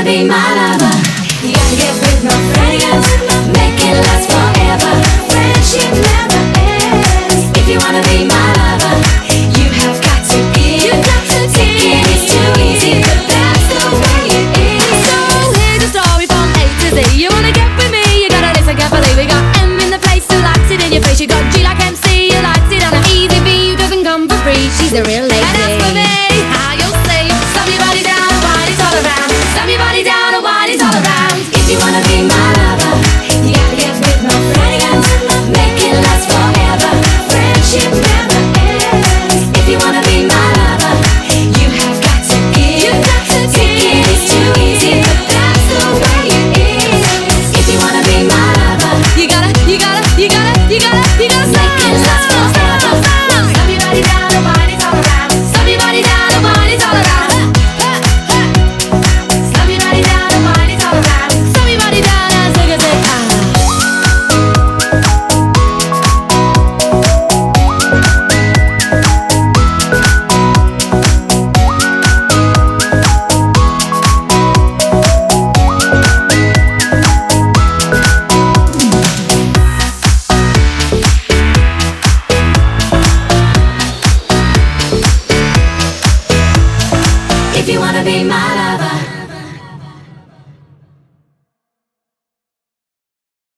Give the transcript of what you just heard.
be my lover, you gotta get with my friends, make it last forever. Friendship never ends. If you wanna be my lover, you have got to give. Taking is too easy, but that's the way it is. So here's the story from A to Z. You wanna get with me, you gotta listen carefully. We got M in the place who likes it in your face. You got G like MC, who likes it on a easy V, who doesn't come for free. She's a real lady. And as for me, how you'll say, slam your body down and wine it all around. Slam your body down and wine it all around. If you wanna be my lover, you gotta get with my friends, make it last forever. Friendship never ends. If you wanna be my lover, you have got to give. Taking is too easy, but that's the way it is. If you wanna be my lover, You gotta slam. make it last forever. Slam your body down and wine it all around. Slam your body down and wine it all around. Slam your body down and wine it all around. Slam your body down and take a sip. If you wanna be my lover,